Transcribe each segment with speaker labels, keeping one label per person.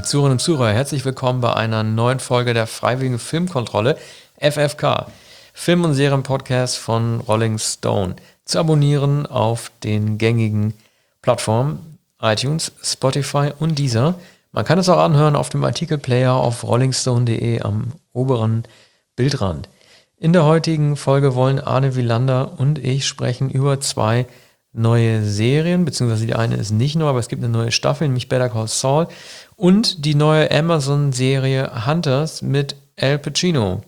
Speaker 1: Zuhörerinnen und Zuhörer, herzlich willkommen bei einer neuen Folge der Freiwilligen Filmkontrolle, FFK, Film- und Serienpodcast von Rolling Stone. Zu abonnieren auf den gängigen Plattformen iTunes, Spotify und Deezer. Man kann es auch anhören auf dem Artikelplayer auf rollingstone.de am oberen Bildrand. In der heutigen Folge wollen Arne Wielander und ich sprechen über zwei neue Serien, beziehungsweise die eine ist nicht neu, aber es gibt eine neue Staffel, nämlich Better Call Saul und die neue Amazon-Serie Hunters mit Al Pacino.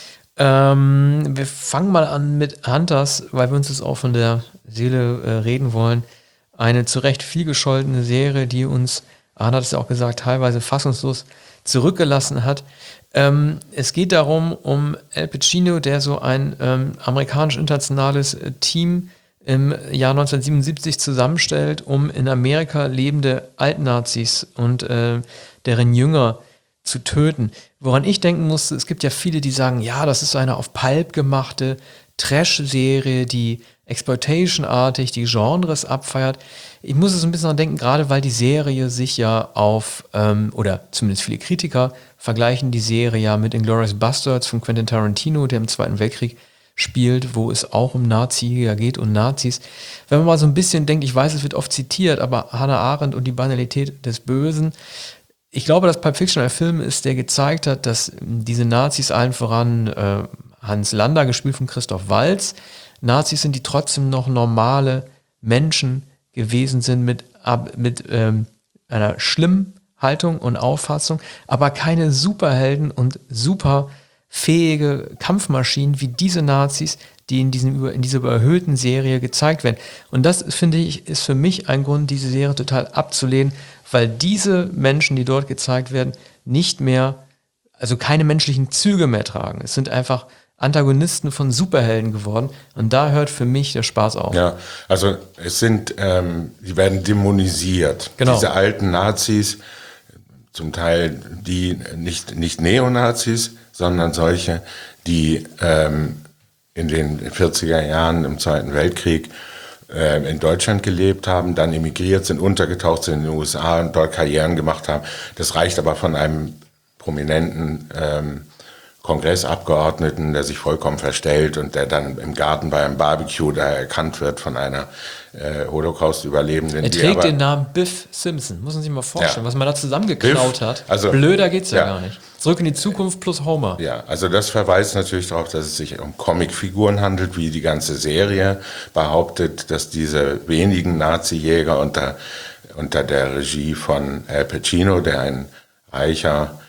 Speaker 1: Wir fangen mal an mit Hunters, weil wir uns das auch von der Seele reden wollen. Eine zu Recht vielgescholtene Serie, die uns, Arne hat es ja auch gesagt, teilweise fassungslos zurückgelassen hat. Es geht darum, um Al Pacino, der so ein amerikanisch-internationales Team im Jahr 1977 zusammenstellt, um in Amerika lebende Altnazis und deren Jünger zu töten. Woran ich denken musste, es gibt ja viele, die sagen, ja, das ist eine auf Pulp gemachte Trash-Serie, die Exploitation-artig die Genres abfeiert. Ich muss es ein bisschen daran denken, gerade weil die Serie sich ja auf, oder zumindest viele Kritiker vergleichen die Serie ja mit Inglourious Basterds von Quentin Tarantino, der im Zweiten Weltkrieg spielt, wo es auch um Nazi-Jäger geht und Nazis. Wenn man mal so ein bisschen denkt, ich weiß, es wird oft zitiert, aber Hannah Arendt und die Banalität des Bösen. Ich glaube, dass Pulp Fiction ein Film ist, der gezeigt hat, dass diese Nazis, allen voran Hans Landa, gespielt von Christoph Waltz, Nazis sind, die trotzdem noch normale Menschen gewesen sind mit einer schlimmen Haltung und Auffassung, aber keine Superhelden und super fähige Kampfmaschinen wie diese Nazis, die in dieser überhöhten Serie gezeigt werden. Und das, finde ich, ist für mich ein Grund, diese Serie total abzulehnen, weil diese Menschen, die dort gezeigt werden, nicht mehr, also keine menschlichen Züge mehr tragen. Es sind einfach Antagonisten von Superhelden geworden und da hört für mich der Spaß auf.
Speaker 2: Ja, also es sind, die werden dämonisiert.
Speaker 1: Genau.
Speaker 2: Diese alten Nazis, zum Teil die nicht Neonazis, sondern solche, die in den 40er Jahren im Zweiten Weltkrieg in Deutschland gelebt haben, dann emigriert sind, untergetaucht sind in den USA und dort Karrieren gemacht haben. Das reicht aber von einem prominenten Kongressabgeordneten, der sich vollkommen verstellt und der dann im Garten bei einem Barbecue da erkannt wird von einer Holocaust-Überlebenden.
Speaker 1: Er trägt den Namen Biff Simpson, muss man sich mal vorstellen, was man da zusammengeklaut hat.
Speaker 2: Also,
Speaker 1: blöder geht's ja gar nicht. Zurück in die Zukunft plus Homer.
Speaker 2: Ja, also das verweist natürlich darauf, dass es sich um Comicfiguren handelt, wie die ganze Serie behauptet, dass diese wenigen Nazi-Jäger unter der Regie von Al Pacino, der ein reicher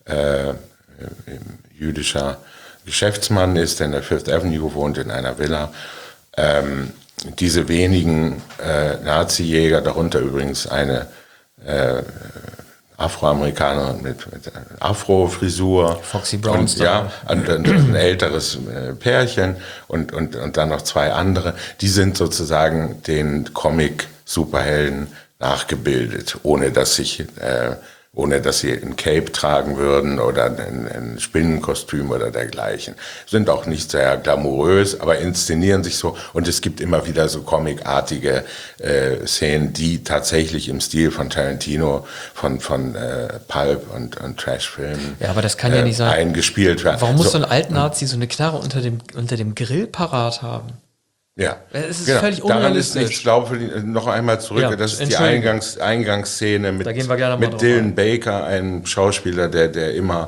Speaker 2: jüdischer Geschäftsmann ist, der in der Fifth Avenue wohnt, in einer Villa. Diese wenigen Nazi-Jäger, darunter übrigens eine Afroamerikaner mit Afro-Frisur.
Speaker 1: Foxy Brown.
Speaker 2: Und, ja, und ein älteres Pärchen und dann noch zwei andere. Die sind sozusagen den Comic-Superhelden nachgebildet, ohne dass sie ein Cape tragen würden oder ein Spinnenkostüm oder dergleichen. Sind auch nicht sehr glamourös, aber inszenieren sich so. Und es gibt immer wieder so comicartige Szenen, die tatsächlich im Stil von Tarantino, von Pulp und Trashfilmen
Speaker 1: ja, aber das kann ja nicht sein.
Speaker 2: Eingespielt werden.
Speaker 1: Warum muss so ein Altnazi so eine Knarre unter dem Grill parat haben?
Speaker 2: Ja,
Speaker 1: es ist völlig
Speaker 2: daran ist
Speaker 1: unrealistisch.
Speaker 2: nichts, glaube ich, noch einmal zurück.
Speaker 1: Ja,
Speaker 2: das ist die Eingangsszene mit Dylan Baker, einem Schauspieler, der immer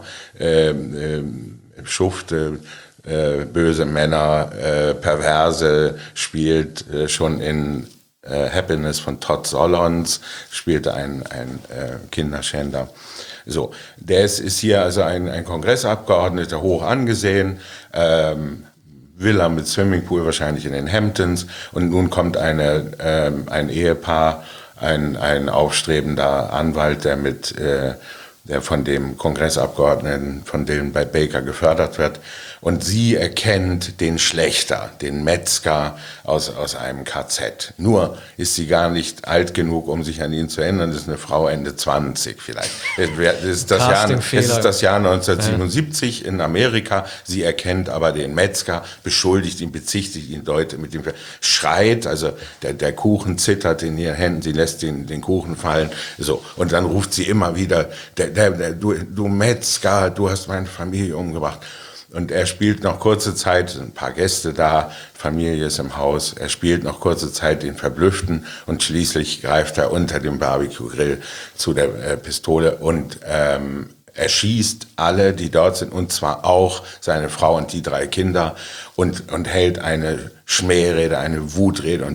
Speaker 2: schufte, böse Männer, Perverse spielt, schon in Happiness von Todd Solondz spielte ein Kinderschänder. So, der ist hier also ein Kongressabgeordneter, hoch angesehen, Villa mit Swimmingpool wahrscheinlich in den Hamptons und nun kommt ein Ehepaar, ein aufstrebender Anwalt, der von dem Kongressabgeordneten, von dem bei Baker gefördert wird Und sie erkennt den Schlächter, den Metzger aus einem KZ. Nur ist sie gar nicht alt genug, um sich an ihn zu erinnern. Das ist eine Frau Ende 20 vielleicht. Es ist das Jahr 1977 in Amerika. Sie erkennt aber den Metzger, beschuldigt ihn, bezichtigt ihn, Leute mit ihm schreit. Also der Kuchen zittert in ihren Händen, sie lässt den Kuchen fallen. So. Und dann ruft sie immer wieder, du Metzger, du hast meine Familie umgebracht. Und er spielt noch kurze Zeit, ein paar Gäste da, Familie ist im Haus, er spielt noch kurze Zeit den Verblüfften und schließlich greift er unter dem Barbecue-Grill zu der Pistole und erschießt alle, die dort sind, und zwar auch seine Frau und die 3 Kinder und hält eine Schmährede, eine Wutrede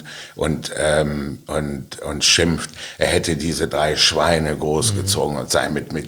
Speaker 2: und schimpft, er hätte diese 3 Schweine großgezogen und sei mit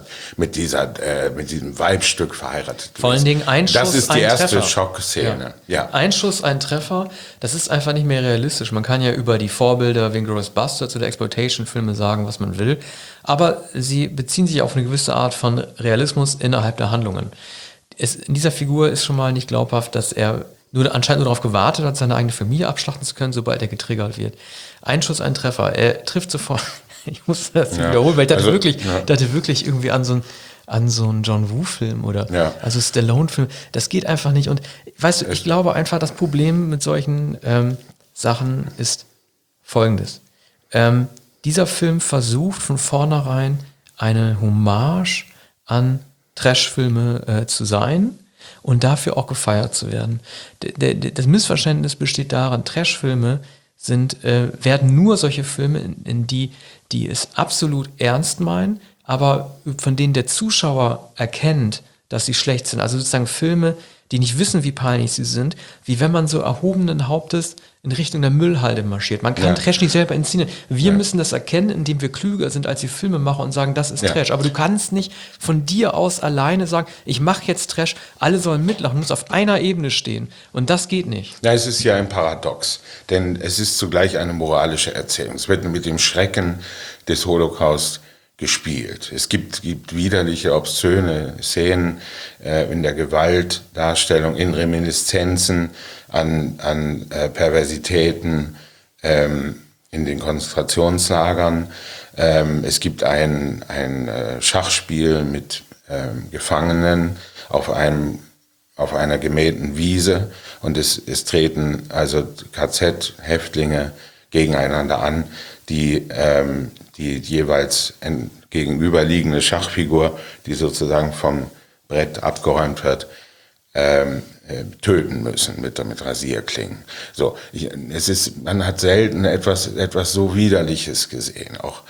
Speaker 2: diesem Weibstück verheiratet.
Speaker 1: Vor allen Dingen ein Schuss,
Speaker 2: das ist die erste
Speaker 1: Treffer.
Speaker 2: Schockszene. Ja.
Speaker 1: Ein Schuss, ein Treffer, das ist einfach nicht mehr realistisch. Man kann ja über die Vorbilder wie Inglourious Basterds oder Exploitation-Filme sagen, was man will, aber sie beziehen sich auf eine gewisse Art von Realismus innerhalb der Handlungen. In dieser Figur ist schon mal nicht glaubhaft, dass er anscheinend nur darauf gewartet hat, seine eigene Familie abschlachten zu können, sobald er getriggert wird. Ein Schuss, ein Treffer. Er trifft sofort. Ich muss das nicht wiederholen, weil ich dachte wirklich irgendwie an so einen John Woo-Film oder also Stallone-Film. Das geht einfach nicht. Und weißt du, ich glaube einfach, das Problem mit solchen Sachen ist folgendes. Dieser Film versucht von vornherein eine Hommage an Trash-Filme zu sein und dafür auch gefeiert zu werden. Das Missverständnis besteht darin, Trash-Filme werden nur solche Filme, in die es absolut ernst meinen, aber von denen der Zuschauer erkennt, dass sie schlecht sind. Also sozusagen Filme, die nicht wissen, wie peinlich sie sind, wie wenn man so erhobenen Hauptes in Richtung der Müllhalde marschiert. Man kann Trash nicht selber inszenieren. Wir müssen das erkennen, indem wir klüger sind als die Filmemacher und sagen, das ist Trash. Aber du kannst nicht von dir aus alleine sagen, ich mache jetzt Trash, alle sollen mitlachen, du musst auf einer Ebene stehen. Und das geht nicht.
Speaker 2: Ja, es ist ja ein Paradox, denn es ist zugleich eine moralische Erzählung. Es wird mit dem Schrecken des Holocaust gespielt. Es gibt widerliche, obszöne Szenen in der Gewaltdarstellung, in Reminiszenzen an Perversitäten in den Konzentrationslagern. Es gibt ein Schachspiel mit Gefangenen auf einer gemähten Wiese und es treten also KZ-Häftlinge gegeneinander an, die jeweils gegenüberliegende Schachfigur, die sozusagen vom Brett abgeräumt wird, töten müssen mit Rasierklingen. So, man hat selten etwas so Widerliches gesehen, auch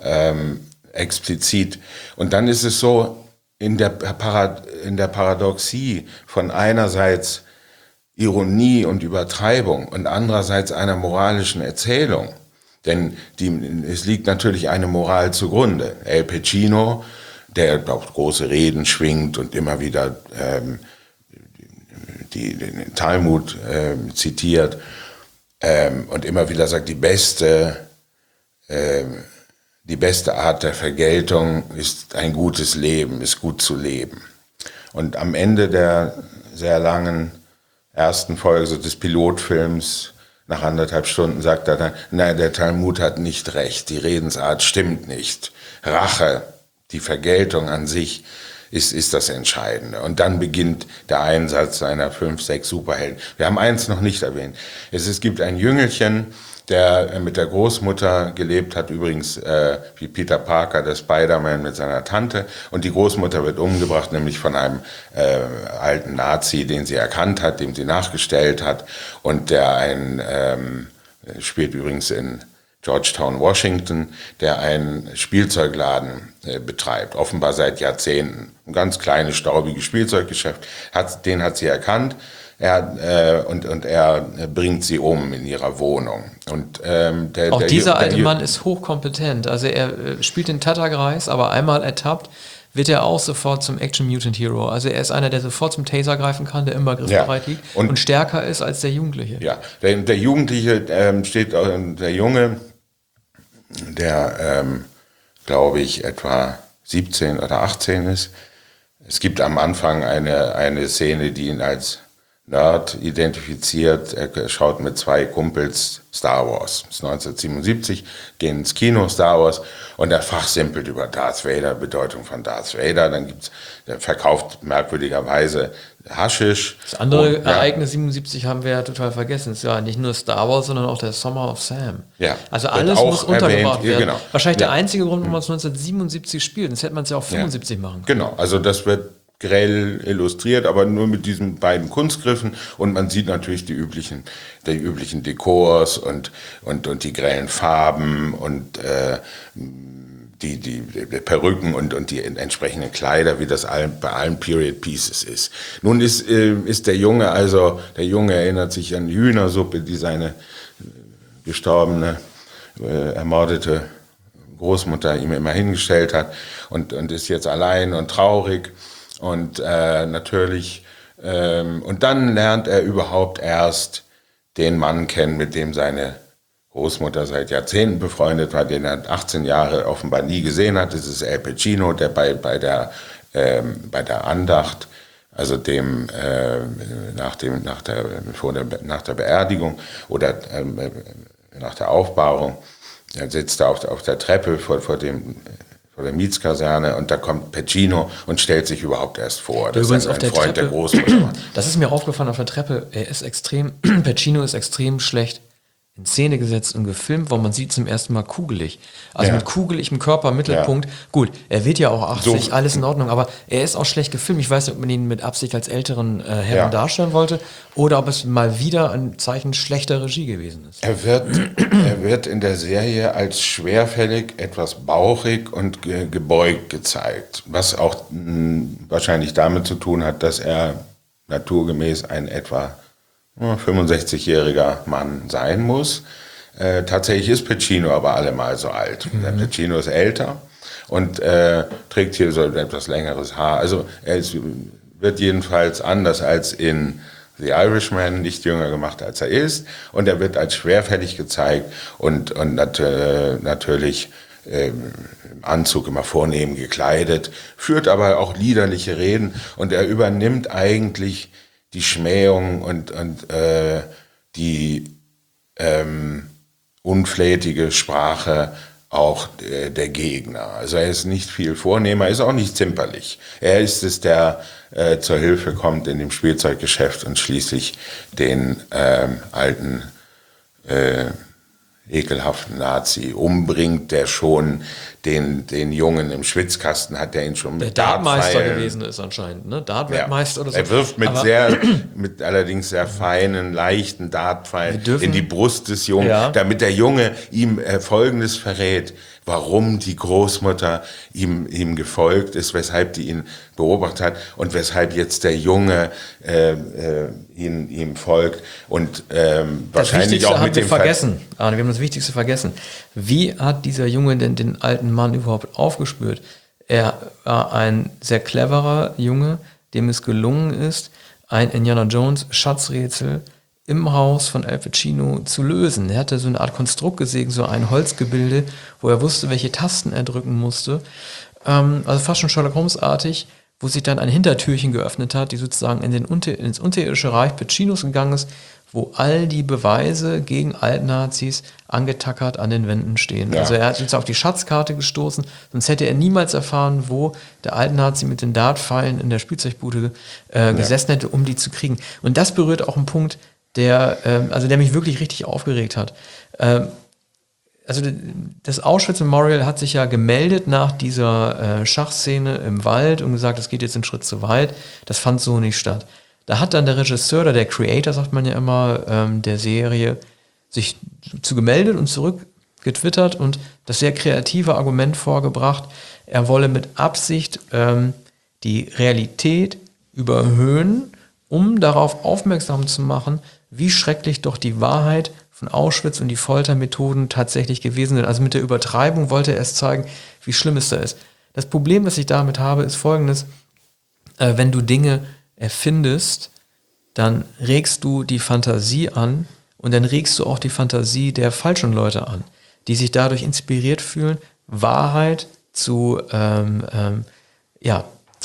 Speaker 2: explizit. Und dann ist es so, in der Paradoxie von einerseits Ironie und Übertreibung und andererseits einer moralischen Erzählung. Denn es liegt natürlich eine Moral zugrunde. Al Pacino, der auch große Reden schwingt und immer wieder den Talmud zitiert und immer wieder sagt, die beste Art der Vergeltung ist ein gutes Leben, ist gut zu leben. Und am Ende der sehr langen ersten Folge so des Pilotfilms, nach 1,5 Stunden sagt er dann, nein, der Talmud hat nicht recht, die Redensart stimmt nicht. Rache, die Vergeltung an sich ist das Entscheidende. Und dann beginnt der Einsatz seiner 5, 6 Superhelden. Wir haben eins noch nicht erwähnt. Es gibt ein Jüngelchen, der mit der Großmutter gelebt hat, übrigens wie Peter Parker, der Spider-Man mit seiner Tante. Und die Großmutter wird umgebracht, nämlich von einem alten Nazi, den sie erkannt hat, dem sie nachgestellt hat. Und der spielt übrigens in Georgetown, Washington, der einen Spielzeugladen betreibt, offenbar seit Jahrzehnten. Ein ganz kleines, staubiges Spielzeuggeschäft. Den hat sie erkannt. Er bringt sie um in ihrer Wohnung. Und
Speaker 1: dieser alte Mann ist hochkompetent. Also er spielt den Tattergreis, aber einmal ertappt, wird er auch sofort zum Action Mutant Hero. Also er ist einer, der sofort zum Taser greifen kann, der immer griffbereit liegt und stärker ist als der Jugendliche. Ja,
Speaker 2: der Jugendliche der Junge, der glaube ich etwa 17 oder 18 ist, Es gibt am Anfang eine Szene, die ihn als Nerd identifiziert. Er schaut mit 2 Kumpels Star Wars. Das ist 1977, gehen ins Kino Star Wars und er fachsimpelt über Darth Vader, Bedeutung von Darth Vader. Der verkauft merkwürdigerweise Haschisch.
Speaker 1: Das andere Ereignis 77 haben wir ja total vergessen. Es ist ja nicht nur Star Wars, sondern auch der Summer of Sam.
Speaker 2: Ja,
Speaker 1: also alles muss untergebracht werden.
Speaker 2: Genau.
Speaker 1: Wahrscheinlich der einzige Grund, warum man es 1977 spielt. Sonst hätte man es ja auch 75 machen können.
Speaker 2: Genau, also das wird grell illustriert, aber nur mit diesen beiden Kunstgriffen und man sieht natürlich die üblichen Dekors und die grellen Farben und die Perücken und die entsprechenden Kleider, wie das bei allen Period Pieces ist. Nun ist der Junge erinnert sich an die Hühnersuppe, die seine gestorbene, ermordete Großmutter ihm immer hingestellt hat und ist jetzt allein und traurig. Und natürlich, und dann lernt er überhaupt erst den Mann kennen, mit dem seine Großmutter seit Jahrzehnten befreundet war, den er 18 Jahre offenbar nie gesehen hat. Das ist Al Pacino, der bei der Andacht, also nach der Beerdigung oder nach der Aufbahrung, er sitzt da auf der Treppe vor der Mietskaserne und da kommt Pacino und stellt sich überhaupt erst vor.
Speaker 1: Das ist ein
Speaker 2: Freund der Großmutter.
Speaker 1: Das ist mir aufgefallen auf der Treppe. Pacino ist extrem schlecht in Szene gesetzt und gefilmt, weil man sieht zum ersten Mal kugelig. Also mit kugeligem Körpermittelpunkt. Ja. Gut, er wird ja auch 80, alles in Ordnung, aber er ist auch schlecht gefilmt. Ich weiß nicht, ob man ihn mit Absicht als älteren Herrn darstellen wollte oder ob es mal wieder ein Zeichen schlechter Regie gewesen ist.
Speaker 2: Er wird in der Serie als schwerfällig, etwas bauchig und gebeugt gezeigt, was auch wahrscheinlich damit zu tun hat, dass er naturgemäß ein etwa 65-jähriger Mann sein muss. Tatsächlich ist Pacino aber allemal so alt. Der Pacino ist älter und trägt hier so etwas längeres Haar. Also wird jedenfalls anders als in The Irishman nicht jünger gemacht, als er ist. Und er wird als schwerfällig gezeigt und natürlich im Anzug immer vornehm gekleidet, führt aber auch liederliche Reden und er übernimmt eigentlich die Schmähung und die unflätige Sprache auch der Gegner. Also er ist nicht viel vornehmer, ist auch nicht zimperlich. Er ist es, der zur Hilfe kommt in dem Spielzeuggeschäft und schließlich den alten ekelhaften Nazi umbringt, der schon den Jungen im Schwitzkasten hat, der ihn schon mit
Speaker 1: Dartmeister gewesen ist anscheinend, ne? Dartweltmeister oder so.
Speaker 2: Er wirft mit allerdings sehr feinen, leichten Dartpfeilen in die Brust des Jungen, damit der Junge ihm Folgendes verrät, warum die Großmutter ihm gefolgt ist, weshalb die ihn beobachtet hat und weshalb jetzt der Junge ihm folgt und wahrscheinlich auch mit dem
Speaker 1: vergessen. Arne, wir haben das Wichtigste vergessen. Wie hat dieser Junge denn den alten Mann überhaupt aufgespürt? Er war ein sehr cleverer Junge, dem es gelungen ist, ein Indiana Jones Schatzrätsel im Haus von Al Pacino zu lösen. Er hatte so eine Art Konstrukt gesägt, so ein Holzgebilde, wo er wusste, welche Tasten er drücken musste. Also fast schon Sherlock Holmes-artig, wo sich dann ein Hintertürchen geöffnet hat, die sozusagen ins unterirdische Reich Pacinos gegangen ist, wo all die Beweise gegen Altnazis angetackert an den Wänden stehen. Ja. Also er hat jetzt auf die Schatzkarte gestoßen, sonst hätte er niemals erfahren, wo der Altnazi mit den Dartpfeilen in der Spielzeugbude gesessen hätte, um die zu kriegen. Und das berührt auch einen Punkt, der mich wirklich richtig aufgeregt hat. Also das Auschwitz Memorial hat sich ja gemeldet nach dieser Schachszene im Wald und gesagt, das geht jetzt einen Schritt zu weit. Das fand so nicht statt. Da hat dann der Regisseur oder der Creator, sagt man ja immer, der Serie, sich zu gemeldet und zurückgetwittert und das sehr kreative Argument vorgebracht, er wolle mit Absicht die Realität überhöhen, um darauf aufmerksam zu machen, wie schrecklich doch die Wahrheit von Auschwitz und die Foltermethoden tatsächlich gewesen sind. Also mit der Übertreibung wollte er erst zeigen, wie schlimm es da ist. Das Problem, das ich damit habe, ist folgendes: Wenn du Dinge erfindest, dann regst du die Fantasie an und dann regst du auch die Fantasie der falschen Leute an, die sich dadurch inspiriert fühlen, Wahrheit zu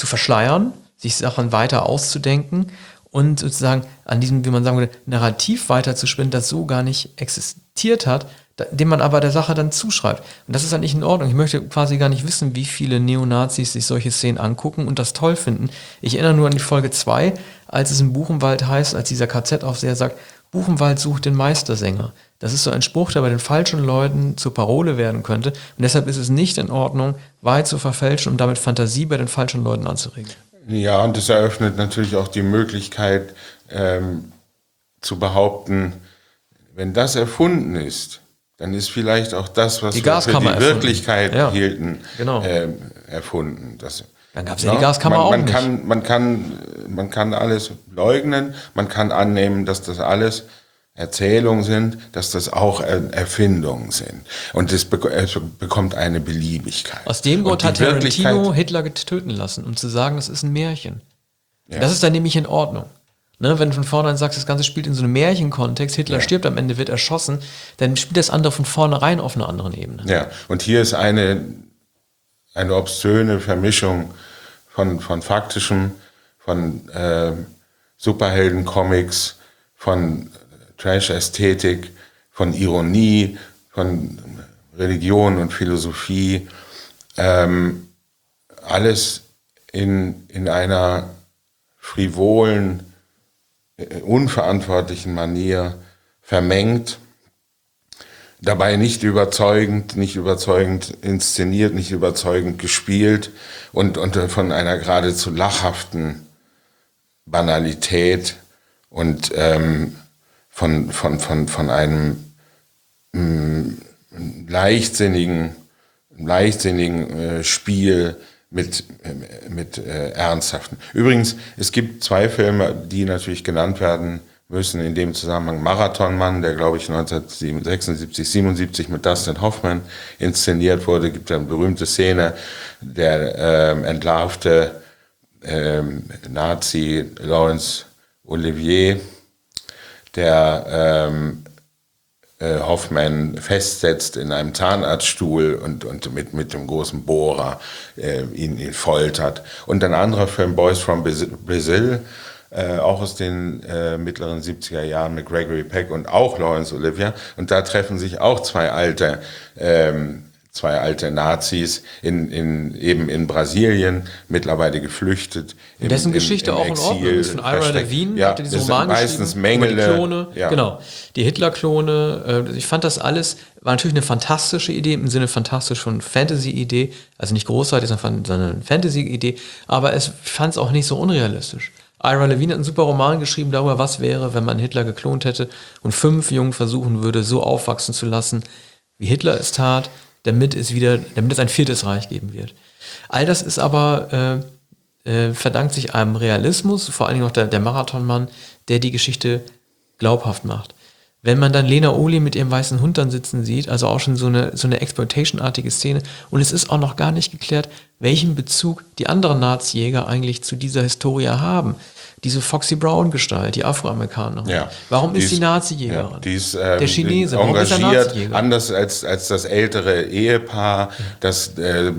Speaker 1: zu verschleiern, sich Sachen weiter auszudenken und sozusagen an diesem, wie man sagen würde, Narrativ weiterzuspinnen, das so gar nicht existiert hat, dem man aber der Sache dann zuschreibt. Und das ist dann nicht in Ordnung. Ich möchte quasi gar nicht wissen, wie viele Neonazis sich solche Szenen angucken und das toll finden. Ich erinnere nur an die Folge 2, als es im Buchenwald heißt, als dieser KZ-Aufseher sagt, Buchenwald sucht den Meistersänger. Das ist so ein Spruch, der bei den falschen Leuten zur Parole werden könnte. Und deshalb ist es nicht in Ordnung, Wahrheit zu verfälschen und damit Fantasie bei den falschen Leuten anzuregen.
Speaker 2: Ja, und das eröffnet natürlich auch die Möglichkeit zu behaupten, wenn das erfunden ist, dann ist vielleicht auch das, was wir für die Wirklichkeit hielten, erfunden.
Speaker 1: Dann gab es ja die Gaskammer auch nicht.
Speaker 2: Man kann alles leugnen, man kann annehmen, dass das alles Erzählungen sind, dass das auch Erfindungen sind. Und es bekommt eine Beliebigkeit.
Speaker 1: Aus dem Grund hat Tarantino Hitler töten lassen, um zu sagen, das ist ein Märchen. Ja. Das ist dann nämlich in Ordnung. Ne, wenn du von vornherein sagst, das Ganze spielt in so einem Märchenkontext, Hitler stirbt am Ende, wird erschossen, dann spielt das andere von vornherein auf einer anderen Ebene.
Speaker 2: Ja, und hier ist eine obszöne Vermischung von faktischem, von Superhelden-Comics, von Trash-Ästhetik, von Ironie, von Religion und Philosophie, alles in einer frivolen, unverantwortlichen Manier vermengt, dabei nicht überzeugend inszeniert, nicht überzeugend gespielt und von einer geradezu lachhaften Banalität und von einem leichtsinnigen Spiel mit ernsthaften. Übrigens, es gibt 2 Filme, die natürlich genannt werden müssen in dem Zusammenhang. Marathonmann, der glaube ich 1976, 77 mit Dustin Hoffman inszeniert wurde, gibt eine berühmte Szene, der entlarvte Nazi Laurence Olivier, der Hoffman festsetzt in einem Zahnarztstuhl und mit dem großen Bohrer ihn foltert. Und ein anderer Film, Boys from Brazil, auch aus den mittleren 70er Jahren mit Gregory Peck und auch Laurence Olivier. Und da treffen sich auch zwei alte Nazis in Brasilien, mittlerweile geflüchtet.
Speaker 1: Dessen Geschichte auch in Ordnung ist. Von Ira Levine,
Speaker 2: ja,
Speaker 1: hat er diesen Roman
Speaker 2: meistens
Speaker 1: geschrieben,
Speaker 2: Mängel,
Speaker 1: die Klone.
Speaker 2: Ja.
Speaker 1: Genau, die Hitler-Klone. Ich fand das alles, war natürlich eine fantastische Idee, im Sinne fantastisch von Fantasy-Idee, also nicht großartig, sondern eine Fantasy-Idee, aber ich fand es auch nicht so unrealistisch. Ira Levine hat einen super Roman geschrieben darüber, was wäre, wenn man Hitler geklont hätte und 5 Jungen versuchen würde, so aufwachsen zu lassen, wie Hitler es tat, damit es ein 4. Reich geben wird. All das ist aber, verdankt sich einem Realismus, vor allen Dingen auch der Marathonmann, der die Geschichte glaubhaft macht. Wenn man dann Lena Olin mit ihrem weißen Hund dann sitzen sieht, also auch schon so eine Exploitation-artige Szene, und es ist auch noch gar nicht geklärt, welchen Bezug die anderen Nazi-Jäger eigentlich zu dieser Historie haben. Diese Foxy Brown-Gestalt, die Afroamerikanerin. Ja, warum ist sie Nazi-Jägerin?
Speaker 2: Ja, die ist
Speaker 1: der Chinese, warum ist er Nazi-Jäger?
Speaker 2: Anders als das ältere Ehepaar, das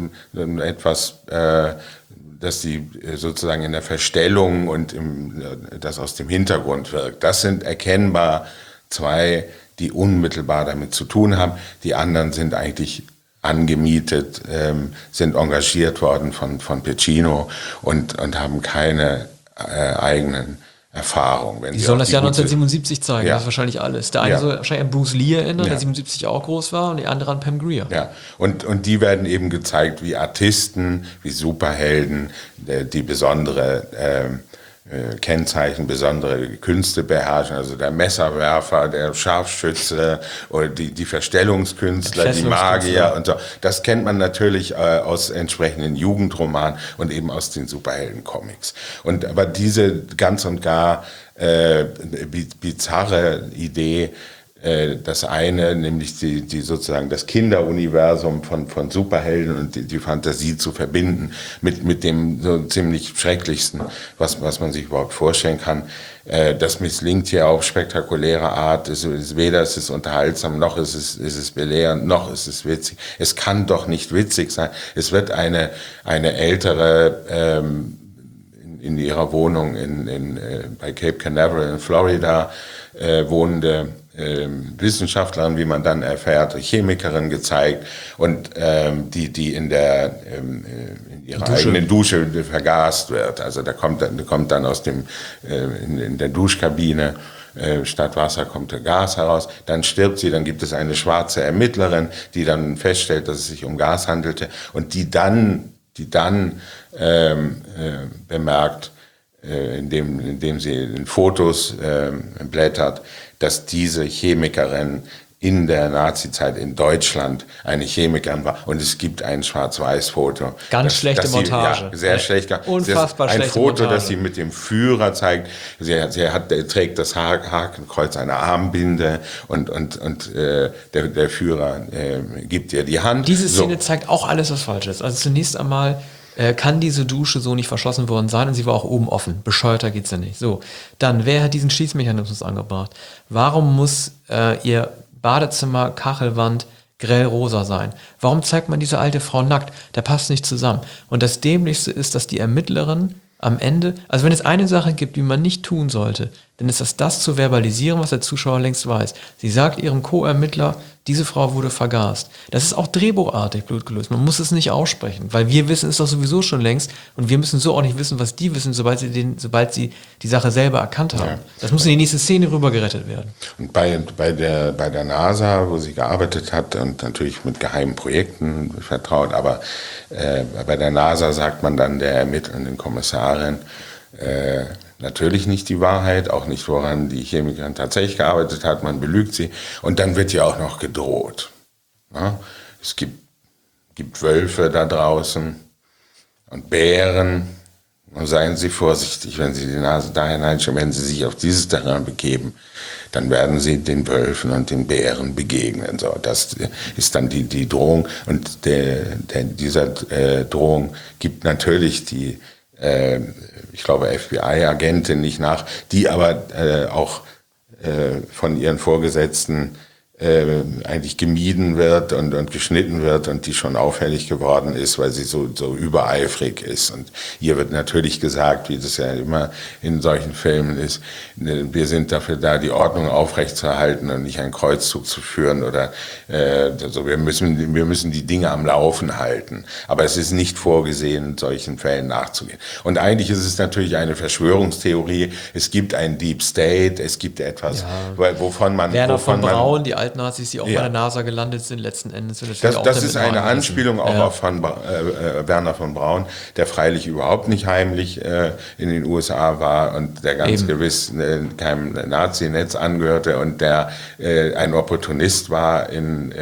Speaker 2: dass die sozusagen in der Verstellung und das aus dem Hintergrund wirkt. Das sind erkennbar 2, die unmittelbar damit zu tun haben. Die anderen sind eigentlich angemietet, sind engagiert worden von Pacino und haben keine eigenen Erfahrungen.
Speaker 1: Die sollen das Jahr 1977 zeigen,
Speaker 2: ja.
Speaker 1: Das ist wahrscheinlich alles. Der eine soll wahrscheinlich an Bruce Lee erinnern, der 77 auch groß war, und die andere an Pam Grier.
Speaker 2: Ja, und die werden eben gezeigt wie Artisten, wie Superhelden, die besondere Kennzeichen, besondere Künste beherrschen, also der Messerwerfer, der Scharfschütze oder die Verstellungskünstler, die Magier und so. Das kennt man natürlich aus entsprechenden Jugendromanen und eben aus den Superhelden-Comics. Aber diese ganz und gar bizarre Idee, das eine, nämlich die sozusagen das Kinderuniversum von Superhelden und die Fantasie zu verbinden mit dem so ziemlich Schrecklichsten, was man sich überhaupt vorstellen kann. Das misslingt hier auf spektakuläre Art. Weder ist es unterhaltsam, noch ist es belehrend, noch ist es witzig. Es kann doch nicht witzig sein. Es wird eine ältere in ihrer Wohnung bei Cape Canaveral in Florida wohnende Wissenschaftlerin, wie man dann erfährt, Chemikerin gezeigt und die in ihrer eigenen Dusche vergast wird. Also da kommt dann aus dem in der Duschkabine statt Wasser kommt Gas heraus. Dann stirbt sie, dann gibt es eine schwarze Ermittlerin, die dann feststellt, dass es sich um Gas handelte und die dann bemerkt, indem sie in Fotos blättert, dass diese Chemikerin in der Nazizeit in Deutschland eine Chemikerin war. Und es gibt ein Schwarz-Weiß-Foto.
Speaker 1: Ganz schlechte Montage.
Speaker 2: Ja, sehr schlecht.
Speaker 1: Unfassbar schlechte
Speaker 2: Ein Foto,
Speaker 1: Montage.
Speaker 2: das sie mit dem Führer zeigt. Sie trägt das Hakenkreuz, eine Armbinde und der Führer gibt ihr die Hand.
Speaker 1: Diese Szene zeigt auch alles, was falsch ist. Also zunächst einmal kann diese Dusche so nicht verschlossen worden sein und sie war auch oben offen. Bescheuerter geht's ja nicht. So, dann, wer hat diesen Schließmechanismus angebracht? Warum muss ihr Badezimmer, Kachelwand grell rosa sein? Warum zeigt man diese alte Frau nackt? Der passt nicht zusammen. Und das Dämlichste ist, dass die Ermittlerin am Ende, also wenn es eine Sache gibt, die man nicht tun sollte, dann ist das zu verbalisieren, was der Zuschauer längst weiß. Sie sagt ihrem Co-Ermittler, diese Frau wurde vergast. Das ist auch drehbuchartig blöd gelöst. Man muss es nicht aussprechen, weil wir wissen es doch sowieso schon längst und wir müssen so auch nicht wissen, was die wissen, sobald sie die Sache selber erkannt haben. Ja. Das muss in die nächste Szene rübergerettet werden.
Speaker 2: Und bei der NASA, wo sie gearbeitet hat und natürlich mit geheimen Projekten vertraut, aber bei der NASA sagt man dann der ermittelnden Kommissarin, natürlich nicht die Wahrheit, auch nicht, woran die Chemikerin tatsächlich gearbeitet hat, man belügt sie und dann wird ja auch noch gedroht. Ja? Es gibt Wölfe da draußen und Bären und seien Sie vorsichtig, wenn Sie die Nase da hineinschauen, wenn Sie sich auf dieses Terrain begeben, dann werden Sie den Wölfen und den Bären begegnen. So, das ist dann die Drohung und dieser Drohung gibt natürlich die ich glaube, FBI-Agentin nicht nach, die aber auch von ihren Vorgesetzten eigentlich gemieden wird und geschnitten wird und die schon auffällig geworden ist, weil sie so übereifrig ist. Und ihr wird natürlich gesagt, wie das ja immer in solchen Filmen ist, wir sind dafür da, die Ordnung aufrechtzuerhalten und nicht einen Kreuzzug zu führen oder also wir müssen die Dinge am Laufen halten. Aber es ist nicht vorgesehen, solchen Fällen nachzugehen. Und eigentlich ist es natürlich eine Verschwörungstheorie. Es gibt einen Deep State, es gibt etwas, wovon man...
Speaker 1: Werner von Braun, die Altnazis, die auch bei der NASA gelandet sind, letzten Endes.
Speaker 2: Das ist eine Anspielung auch auf Werner von Braun, der freilich überhaupt nicht heimlich in den USA war und der ganz gewiss keinem Nazi-Netz angehörte und der ein Opportunist war in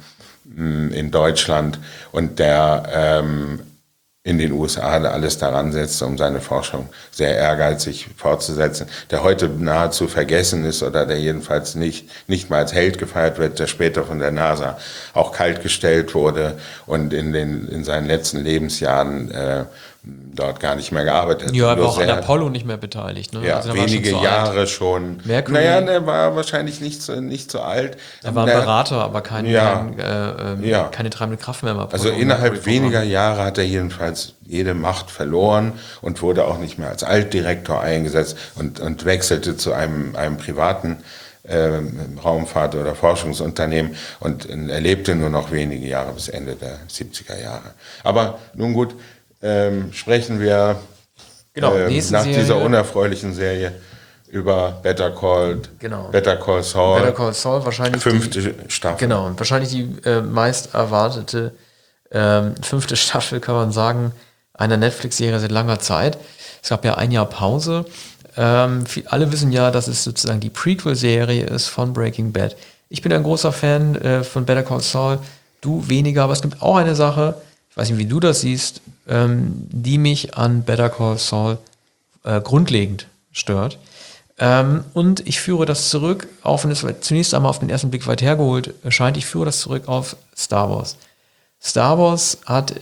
Speaker 2: Deutschland und der in den USA alles daran setzte, um seine Forschung sehr ehrgeizig fortzusetzen, der heute nahezu vergessen ist oder der jedenfalls nicht mal als Held gefeiert wird, der später von der NASA auch kaltgestellt wurde und in seinen letzten Lebensjahren dort gar nicht mehr gearbeitet hat.
Speaker 1: Ja, aber auch an Apollo nicht mehr beteiligt. Ne?
Speaker 2: Ja, also wenige Jahre schon.
Speaker 1: Mercury.
Speaker 2: Naja, der war wahrscheinlich nicht so alt.
Speaker 1: Er war ein Berater, aber keine treibende Kraft mehr.
Speaker 2: Also innerhalb weniger Jahre hat er jedenfalls jede Macht verloren und wurde auch nicht mehr als Altdirektor eingesetzt und wechselte zu einem privaten Raumfahrt- oder Forschungsunternehmen und er lebte nur noch wenige Jahre bis Ende der 70er Jahre. Aber nun gut, sprechen wir nach dieser unerfreulichen Serie über Better Call Saul.
Speaker 1: Better Call Saul, wahrscheinlich
Speaker 2: 5. Staffel.
Speaker 1: Genau, und wahrscheinlich die meist erwartete 5. Staffel, kann man sagen, einer Netflix-Serie seit langer Zeit. Es gab ja ein Jahr Pause. Alle wissen ja, dass es sozusagen die Prequel-Serie ist von Breaking Bad. Ich bin ein großer Fan von Better Call Saul, du weniger, aber es gibt auch eine Sache, ich weiß nicht, wie du das siehst, die mich an Better Call Saul grundlegend stört. Und ich führe das zurück, auch wenn es zunächst einmal auf den ersten Blick weit hergeholt erscheint, ich führe das zurück auf Star Wars. Star Wars hat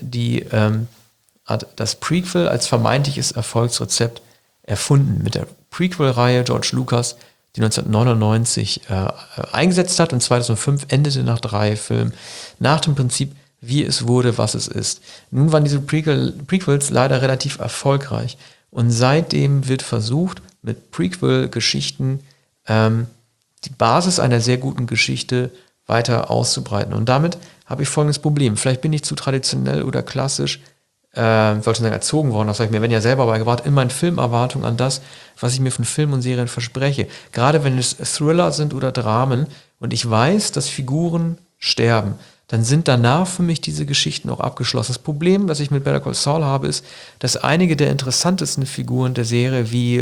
Speaker 1: hat das Prequel als vermeintliches Erfolgsrezept erfunden mit der Prequel-Reihe George Lucas, die 1999 eingesetzt hat und 2005 endete nach 3 Filmen nach dem Prinzip, wie es wurde, was es ist. Nun waren diese Prequels leider relativ erfolgreich und seitdem wird versucht, mit Prequel-Geschichten die Basis einer sehr guten Geschichte weiter auszubreiten. Und damit habe ich folgendes Problem. Vielleicht bin ich zu traditionell oder klassisch, sollte sagen, erzogen worden. Das habe ich mir, wenn ja selber beigebracht, in meinen Filmerwartungen an das, was ich mir von Filmen und Serien verspreche. Gerade wenn es Thriller sind oder Dramen und ich weiß, dass Figuren sterben, dann sind danach für mich diese Geschichten auch abgeschlossen. Das Problem, das ich mit Better Call Saul habe, ist, dass einige der interessantesten Figuren der Serie wie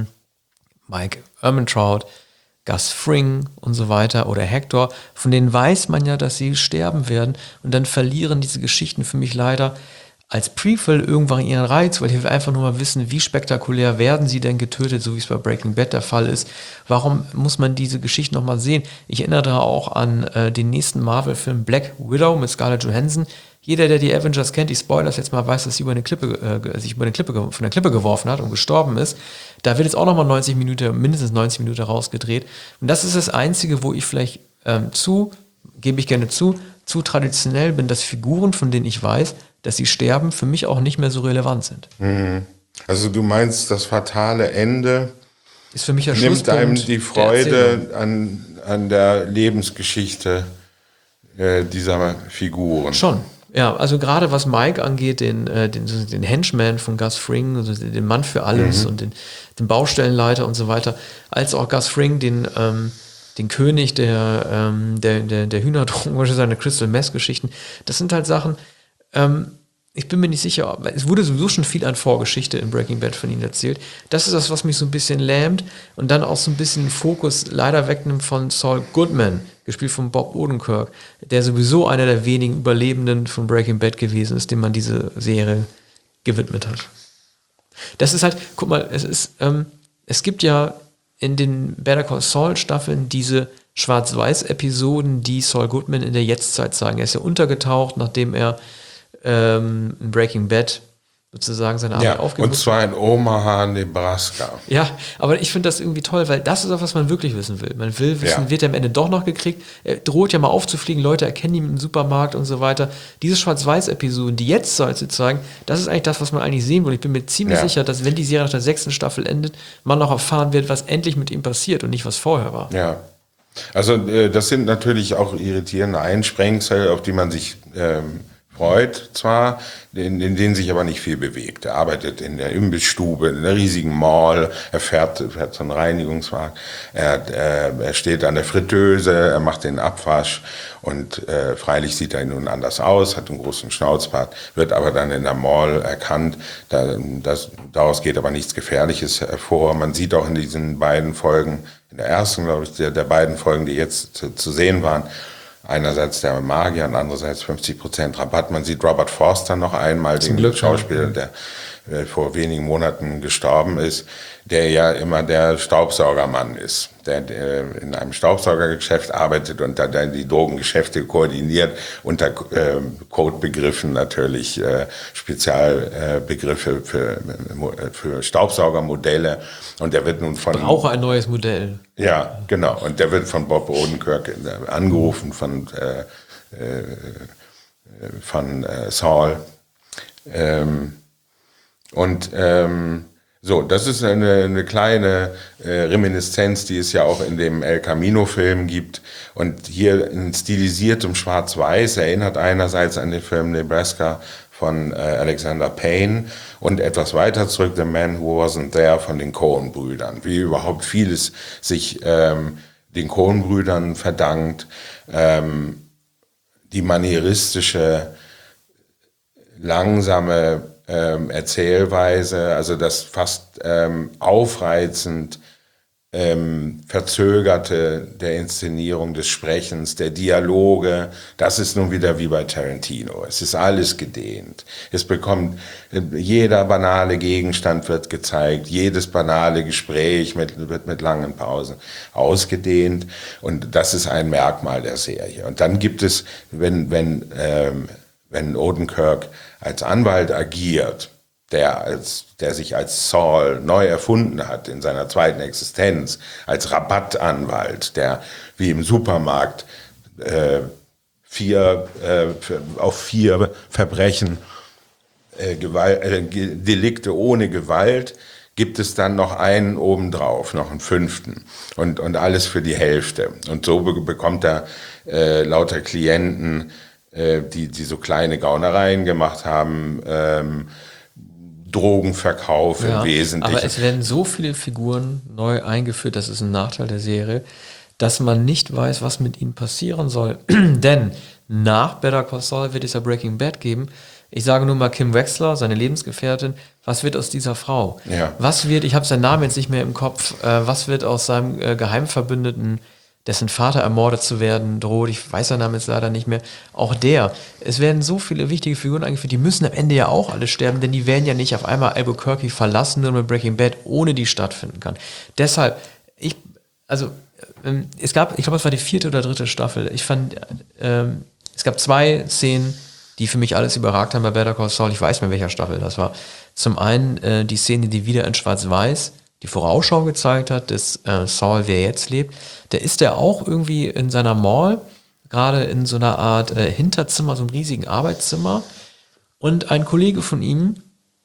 Speaker 1: Mike Ehrmantraut, Gus Fring und so weiter oder Hector, von denen weiß man ja, dass sie sterben werden und dann verlieren diese Geschichten für mich leider als Prequel irgendwann ihren Reiz, weil ich will einfach nur mal wissen, wie spektakulär werden sie denn getötet, so wie es bei Breaking Bad der Fall ist. Warum muss man diese Geschichte nochmal sehen? Ich erinnere da auch an den nächsten Marvel-Film Black Widow mit Scarlett Johansson. Jeder, der die Avengers kennt, die Spoilers jetzt mal weiß, dass sie von der Klippe geworfen hat und gestorben ist. Da wird jetzt auch nochmal mindestens 90 Minuten rausgedreht. Und das ist das Einzige, wo ich vielleicht gebe ich gerne zu traditionell bin, dass Figuren, von denen ich weiß, dass sie sterben, für mich auch nicht mehr so relevant sind.
Speaker 2: Also du meinst, das fatale Ende
Speaker 1: ist für mich der
Speaker 2: nimmt einem die Freude an der Lebensgeschichte dieser Figuren.
Speaker 1: Schon. Ja, also gerade was Mike angeht, den Henchman von Gus Fring, also den Mann für alles und den Baustellenleiter und so weiter, als auch Gus Fring, den König der Hühnerdrogen, seine Crystal Meth Geschichten. Das sind halt Sachen, ich bin mir nicht sicher, es wurde sowieso schon viel an Vorgeschichte in Breaking Bad von ihm erzählt. Das ist das, was mich so ein bisschen lähmt und dann auch so ein bisschen den Fokus leider wegnimmt von Saul Goodman, gespielt von Bob Odenkirk, der sowieso einer der wenigen Überlebenden von Breaking Bad gewesen ist, dem man diese Serie gewidmet hat. Das ist halt, guck mal, es gibt ja in den Better Call Saul Staffeln diese Schwarz-Weiß-Episoden, die Saul Goodman in der Jetztzeit zeigen. Er ist ja untergetaucht, nachdem er in Breaking Bad sozusagen seine Arbeit aufgegeben hat.
Speaker 2: Und zwar in Omaha, Nebraska.
Speaker 1: Ja, aber ich finde das irgendwie toll, weil das ist auch, was man wirklich wissen will. Man will wissen, wird er am Ende doch noch gekriegt? Er droht ja mal aufzufliegen, Leute erkennen ihn im Supermarkt und so weiter. Diese Schwarz-Weiß-Episoden, die jetzt zu zeigen, das ist eigentlich das, was man eigentlich sehen will. Ich bin mir ziemlich sicher, dass wenn die Serie nach der 6. Staffel endet, man noch erfahren wird, was endlich mit ihm passiert und nicht, was vorher war.
Speaker 2: Ja, also das sind natürlich auch irritierende Einsprengsel, auf die man sich freut zwar, in denen sich aber nicht viel bewegt. Er arbeitet in der Imbissstube, in der riesigen Mall, er fährt so einen Reinigungswagen, er steht an der Fritteuse, er macht den Abwasch und freilich sieht er nun anders aus, hat einen großen Schnauzbart, wird aber dann in der Mall erkannt. Daraus geht aber nichts Gefährliches hervor. Man sieht auch in diesen beiden Folgen, in der ersten, glaube ich, der beiden Folgen, die jetzt zu sehen waren, einerseits der Magier und andererseits 50% Rabatt. Man sieht Robert Forster noch einmal, den Schauspieler, der vor wenigen Monaten gestorben ist, der ja immer der Staubsaugermann ist, der in einem Staubsaugergeschäft arbeitet und da die Drogengeschäfte koordiniert, unter Codebegriffen natürlich Spezialbegriffe für Staubsaugermodelle. Und der wird nun von...
Speaker 1: Brauche ein neues Modell.
Speaker 2: Ja, genau. Und der wird von Bob Odenkirk angerufen, von Saul. So, das ist eine kleine Reminiszenz, die es ja auch in dem El Camino-Film gibt. Und hier in stilisiertem Schwarz-Weiß erinnert einerseits an den Film Nebraska von Alexander Payne und etwas weiter zurück The Man Who Wasn't There von den Coen-Brüdern. Wie überhaupt vieles sich den Coen-Brüdern verdankt. Die manieristische, langsame Erzählweise, also das fast aufreizend Verzögerte der Inszenierung, des Sprechens, der Dialoge, das ist nun wieder wie bei Tarantino. Es ist alles gedehnt. Es bekommt, jeder banale Gegenstand wird gezeigt, jedes banale Gespräch wird mit langen Pausen ausgedehnt, und das ist ein Merkmal der Serie. Und dann gibt es, wenn Odenkirk als Anwalt agiert, der sich als Saul neu erfunden hat in seiner zweiten Existenz, als Rabattanwalt, der wie im Supermarkt auf 4 Verbrechen, Delikte ohne Gewalt, gibt es dann noch einen obendrauf, noch einen 5. und alles für die Hälfte. Und so bekommt er lauter Klienten, die so kleine Gaunereien gemacht haben, Drogenverkauf im Wesentlichen.
Speaker 1: Aber es werden so viele Figuren neu eingeführt, das ist ein Nachteil der Serie, dass man nicht weiß, was mit ihnen passieren soll. Denn nach Better Call Saul wird es ja Breaking Bad geben. Ich sage nur mal Kim Wexler, seine Lebensgefährtin. Was wird aus dieser Frau?
Speaker 2: Ja.
Speaker 1: Was wird, ich habe seinen Namen jetzt nicht mehr im Kopf, was wird aus seinem Geheimverbündeten, dessen Vater ermordet zu werden droht, ich weiß seinen Namen jetzt leider nicht mehr, auch der. Es werden so viele wichtige Figuren eingeführt, die müssen am Ende ja auch alle sterben, denn die werden ja nicht auf einmal Albuquerque verlassen, nur mit Breaking Bad, ohne die stattfinden kann. Deshalb, es gab, ich glaube, es war die 4. oder 3. Staffel, ich fand, es gab 2 Szenen, die für mich alles überragt haben bei Better Call Saul, ich weiß nicht mehr, welcher Staffel das war. Zum einen die Szene, die wieder in Schwarz-Weiß die Vorausschau gezeigt hat, des Saul, wer jetzt lebt, der ist ja auch irgendwie in seiner Mall, gerade in so einer Art Hinterzimmer, so einem riesigen Arbeitszimmer, und ein Kollege von ihm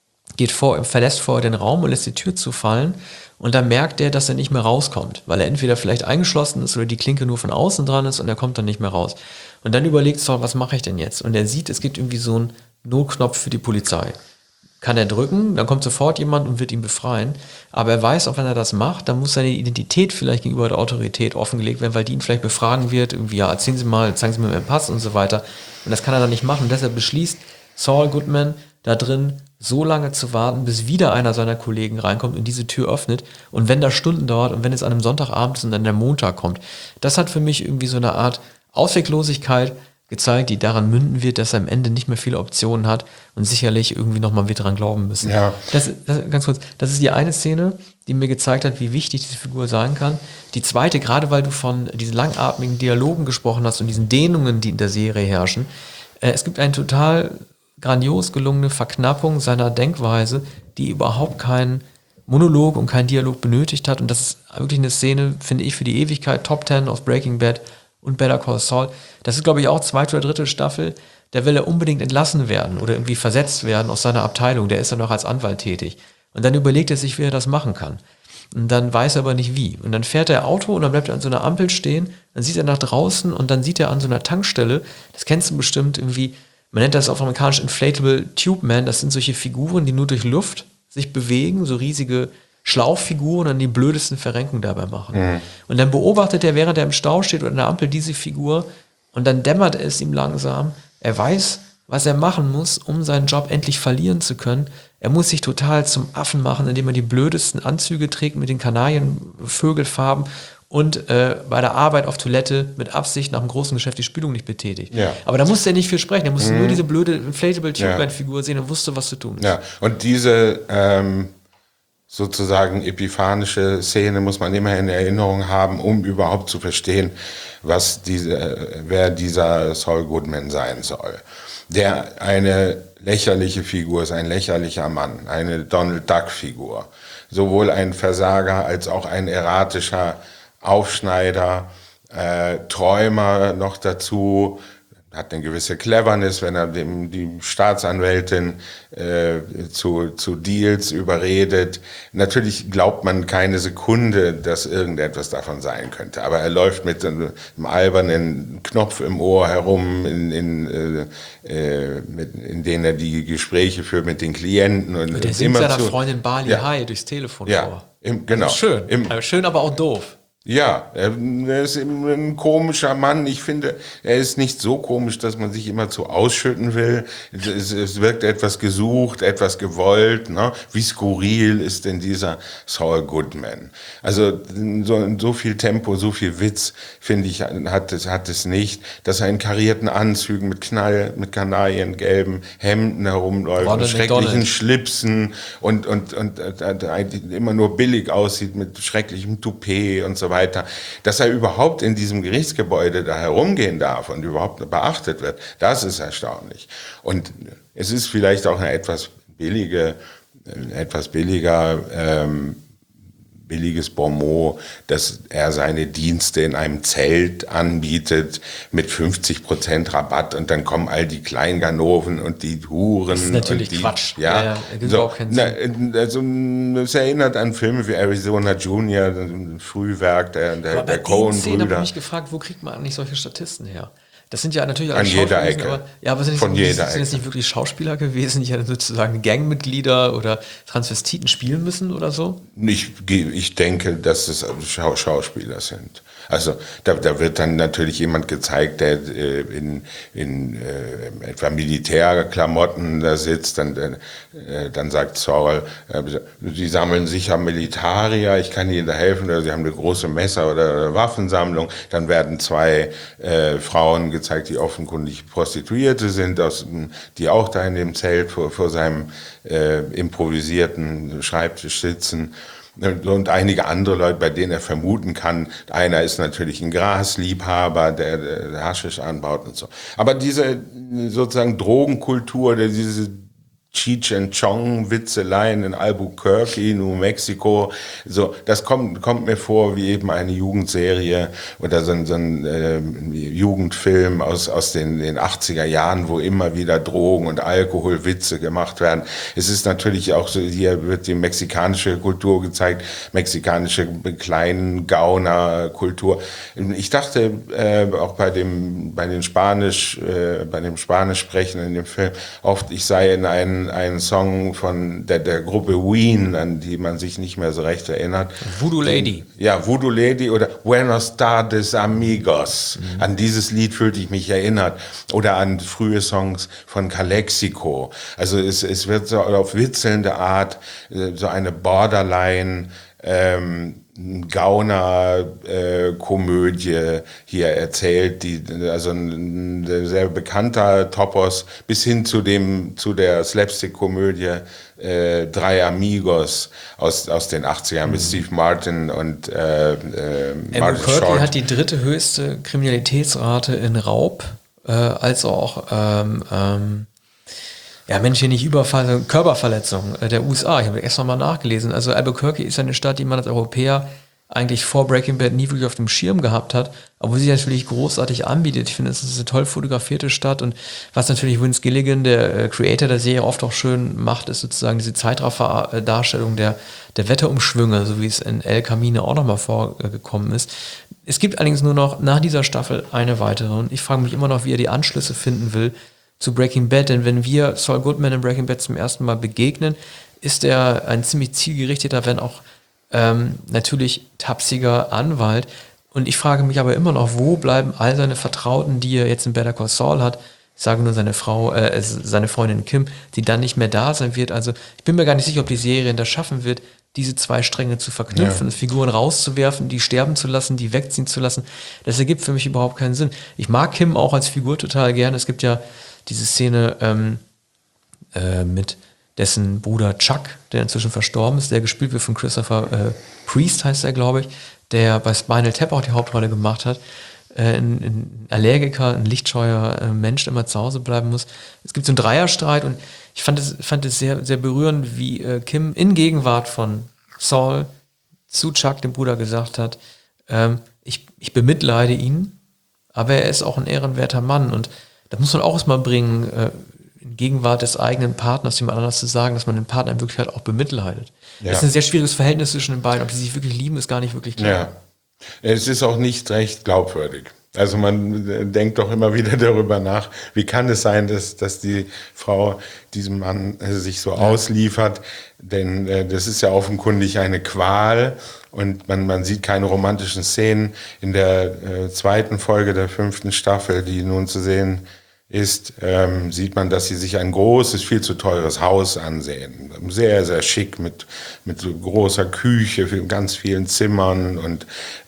Speaker 1: verlässt vorher den Raum und lässt die Tür zufallen, und dann merkt er, dass er nicht mehr rauskommt, weil er entweder vielleicht eingeschlossen ist oder die Klinke nur von außen dran ist und er kommt dann nicht mehr raus. Und dann überlegt Saul, was mache ich denn jetzt? Und er sieht, es gibt irgendwie so einen Notknopf für die Polizei. Kann er drücken, dann kommt sofort jemand und wird ihn befreien. Aber er weiß, auch wenn er das macht, dann muss seine Identität vielleicht gegenüber der Autorität offengelegt werden, weil die ihn vielleicht befragen wird, irgendwie, ja, erzählen Sie mal, zeigen Sie mir Ihren Pass und so weiter. Und das kann er dann nicht machen. Und deshalb beschließt Saul Goodman da drin, so lange zu warten, bis wieder einer seiner Kollegen reinkommt und diese Tür öffnet. Und wenn das Stunden dauert und wenn es an einem Sonntagabend ist und dann der Montag kommt, das hat für mich irgendwie so eine Art Ausweglosigkeit gezeigt, die daran münden wird, dass er am Ende nicht mehr viele Optionen hat und sicherlich irgendwie nochmal wird dran glauben müssen.
Speaker 2: Ja.
Speaker 1: Ganz kurz, das ist die eine Szene, die mir gezeigt hat, wie wichtig diese Figur sein kann. Die zweite, gerade weil du von diesen langatmigen Dialogen gesprochen hast und diesen Dehnungen, die in der Serie herrschen, es gibt eine total grandios gelungene Verknappung seiner Denkweise, die überhaupt keinen Monolog und keinen Dialog benötigt hat, und das ist wirklich eine Szene, finde ich, für die Ewigkeit, Top 10 aus Breaking Bad und Better Call Saul. Das ist, glaube ich, auch 2. oder 3. Staffel. Da will er unbedingt entlassen werden oder irgendwie versetzt werden aus seiner Abteilung. Der ist ja noch als Anwalt tätig. Und dann überlegt er sich, wie er das machen kann. Und dann weiß er aber nicht wie. Und dann fährt er Auto und dann bleibt er an so einer Ampel stehen. Dann sieht er nach draußen und dann sieht er an so einer Tankstelle, das kennst du bestimmt irgendwie, man nennt das auf amerikanisch Inflatable Tube Man. Das sind solche Figuren, die nur durch Luft sich bewegen, so riesige Schlauchfiguren und die blödesten Verrenkungen dabei machen. Mhm. Und dann beobachtet er, während er im Stau steht oder an der Ampel, diese Figur, und dann dämmert es ihm langsam. Er weiß, was er machen muss, um seinen Job endlich verlieren zu können. Er muss sich total zum Affen machen, indem er die blödesten Anzüge trägt mit den Kanarienvögelfarben und bei der Arbeit auf Toilette mit Absicht nach einem großen Geschäft die Spülung nicht betätigt. Ja. Aber da musste er nicht viel sprechen. Er musste nur diese blöde Inflatable Tube-Man-Figur sehen und wusste, was zu tun ist.
Speaker 2: Ja, und diese sozusagen epiphanische Szene muss man immer in Erinnerung haben, um überhaupt zu verstehen, wer dieser Saul Goodman sein soll. Der eine lächerliche Figur ist, ein lächerlicher Mann, eine Donald Duck-Figur. Sowohl ein Versager als auch ein erratischer Aufschneider, Träumer noch dazu, hat eine gewisse Cleverness, wenn er die Staatsanwältin zu Deals überredet. Natürlich glaubt man keine Sekunde, dass irgendetwas davon sein könnte. Aber er läuft mit einem albernen Knopf im Ohr herum, in denen er die Gespräche führt mit den Klienten. Und
Speaker 1: der singt seiner Freundin Bali High durchs Telefon vor.
Speaker 2: Genau.
Speaker 1: Schön. Schön, aber auch doof.
Speaker 2: Ja, er ist ein komischer Mann. Ich finde, er ist nicht so komisch, dass man sich immer zu ausschütten will. Es wirkt etwas gesucht, etwas gewollt. Ne? Wie skurril ist denn dieser Saul Goodman? Also so viel Tempo, so viel Witz, finde ich, hat es nicht. Dass er in karierten Anzügen mit kanariengelben Hemden herumläuft, mit schrecklichen Schlipsen und immer nur billig aussieht mit schrecklichem Toupet und so weiter. Dass er überhaupt in diesem Gerichtsgebäude da herumgehen darf und überhaupt beachtet wird, das ist erstaunlich. Und es ist vielleicht auch eine etwas billiges Bonmot, dass er seine Dienste in einem Zelt anbietet mit 50% Rabatt und dann kommen all die Kleinganoven und die Huren. Das
Speaker 1: ist natürlich
Speaker 2: und
Speaker 1: Quatsch.
Speaker 2: Ja, also es erinnert an Filme wie Arizona Junior, ein Frühwerk der Coen-Brüder.
Speaker 1: Ich habe mich gefragt, wo kriegt man eigentlich solche Statisten her? Das sind ja natürlich
Speaker 2: an jeder Ecke.
Speaker 1: Aber sind es nicht wirklich Schauspieler gewesen, die ja sozusagen Gangmitglieder oder Transvestiten spielen müssen oder so?
Speaker 2: Ich denke, dass es Schauspieler sind. Also da wird dann natürlich jemand gezeigt, der in etwa Militärklamotten da sitzt, dann sagt Saul, Sie sammeln sicher Militarier, ich kann Ihnen da helfen, oder Sie haben eine große Messer- oder Waffensammlung. Dann werden zwei Frauen gezeigt, die offenkundig Prostituierte sind, die auch da in dem Zelt vor seinem improvisierten Schreibtisch sitzen. Und einige andere Leute, bei denen er vermuten kann, einer ist natürlich ein Grasliebhaber, der Haschisch anbaut und so. Aber diese sozusagen Drogenkultur, diese Cheech and Chong Witzeleien in Albuquerque, New Mexico, so, das kommt mir vor wie eben eine Jugendserie oder so ein Jugendfilm aus den 80er Jahren, wo immer wieder Drogen und Alkoholwitze gemacht werden. Es ist natürlich auch so, hier wird die mexikanische Kultur gezeigt, mexikanische kleinen Gaunerkultur. Ich dachte auch bei dem Spanisch sprechen in dem Film oft, ich sei in einen Song von der Gruppe Ween, an die man sich nicht mehr so recht erinnert.
Speaker 1: Voodoo Lady.
Speaker 2: Ja, Voodoo Lady oder Buenos Tardes Amigos. Mhm. An dieses Lied fühlte ich mich erinnert. Oder an frühe Songs von Calexico. Also es wird so auf witzelnde Art so eine Borderline Gauner-Komödie hier erzählt, also ein sehr bekannter Topos bis hin zu der Slapstick-Komödie Drei Amigos aus den 80ern mit Steve Martin und Martin Short.
Speaker 1: Albuquerque hat die dritte höchste Kriminalitätsrate in Raub, als auch Menschen, nicht Überfall, Körperverletzungen der USA. Ich habe extra mal nachgelesen. Also Albuquerque ist eine Stadt, die man als Europäer eigentlich vor Breaking Bad nie wirklich auf dem Schirm gehabt hat, obwohl sie natürlich großartig anbietet. Ich finde, es ist eine toll fotografierte Stadt und was natürlich Vince Gilligan, der Creator der Serie, oft auch schön macht, ist sozusagen diese Zeitraffer-Darstellung der Wetterumschwünge, so wie es in El Camino auch nochmal vorgekommen ist. Es gibt allerdings nur noch nach dieser Staffel eine weitere und ich frage mich immer noch, wie er die Anschlüsse finden will zu Breaking Bad, denn wenn wir Saul Goodman in Breaking Bad zum ersten Mal begegnen, ist er ein ziemlich zielgerichteter, wenn auch natürlich tapsiger Anwalt. Und ich frage mich aber immer noch, wo bleiben all seine Vertrauten, die er jetzt in Better Call Saul hat? Ich sage nur seine Freundin Kim, die dann nicht mehr da sein wird. Also ich bin mir gar nicht sicher, ob die Serie das schaffen wird, diese zwei Stränge zu verknüpfen, Figuren rauszuwerfen, die sterben zu lassen, die wegziehen zu lassen. Das ergibt für mich überhaupt keinen Sinn. Ich mag Kim auch als Figur total gerne. Es gibt ja diese Szene mit dessen Bruder Chuck, der inzwischen verstorben ist, der gespielt wird von Christopher Priest, heißt er, glaube ich, der bei Spinal Tap auch die Hauptrolle gemacht hat. Ein Allergiker, ein lichtscheuer Mensch, der immer zu Hause bleiben muss. Es gibt so einen Dreierstreit und ich fand es sehr, sehr berührend, wie Kim in Gegenwart von Saul zu Chuck, dem Bruder, gesagt hat, ich bemitleide ihn, aber er ist auch ein ehrenwerter Mann und das muss man auch erstmal bringen, in Gegenwart des eigenen Partners, jemand anders zu sagen, dass man den Partner in Wirklichkeit auch bemitleidet. Ja. Das ist ein sehr schwieriges Verhältnis zwischen den beiden. Ob die sich wirklich lieben, ist gar nicht wirklich klar.
Speaker 2: Ja. Es ist auch nicht recht glaubwürdig. Also man denkt doch immer wieder darüber nach, wie kann es sein, dass die Frau diesem Mann sich so ausliefert, denn das ist ja offenkundig eine Qual und man sieht keine romantischen Szenen. In der zweiten Folge der 5. Staffel, die nun zu sehen ist, sieht man, dass sie sich ein großes, viel zu teures Haus ansehen. Sehr, sehr schick mit so großer Küche, ganz vielen Zimmern und